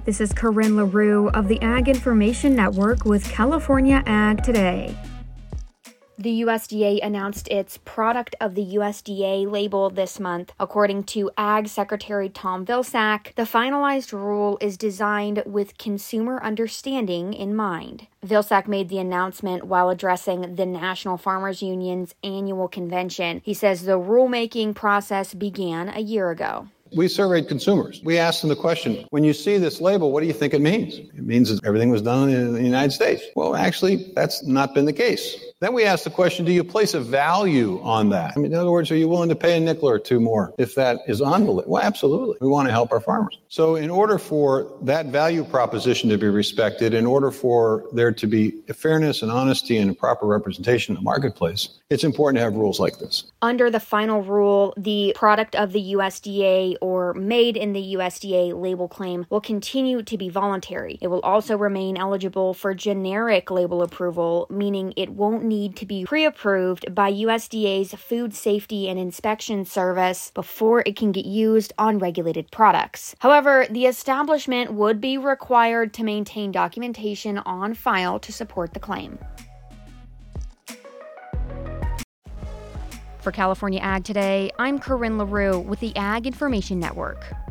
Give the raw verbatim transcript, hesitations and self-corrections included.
This is Corinne LaRue of the Ag Information Network with California Ag Today. The U S D A announced its Product of the U S D A label this month. According to Ag Secretary Tom Vilsack, the finalized rule is designed with consumer understanding in mind. Vilsack made the announcement while addressing the National Farmers Union's annual convention. He says the rulemaking process began a year ago. We surveyed consumers. We asked them the question, when you see this label, what do you think it means? It means that everything was done in the United States. Well, actually, that's not been the case. Then we asked the question, do you place a value on that? I mean, in other words, are you willing to pay a nickel or two more if that is on the list? Well, absolutely. We want to help our farmers. So in order for that value proposition to be respected, in order for there to be fairness and honesty and proper representation in the marketplace, it's important to have rules like this. Under the final rule, the Product of the U S D A or Made in the U S D A label claim will continue to be voluntary. It will also remain eligible for generic label approval, meaning it won't need to be pre-approved by U S D A's Food Safety and Inspection Service before it can get used on regulated products. However, the establishment would be required to maintain documentation on file to support the claim. For California Ag Today, I'm Corinne LaRue with the Ag Information Network.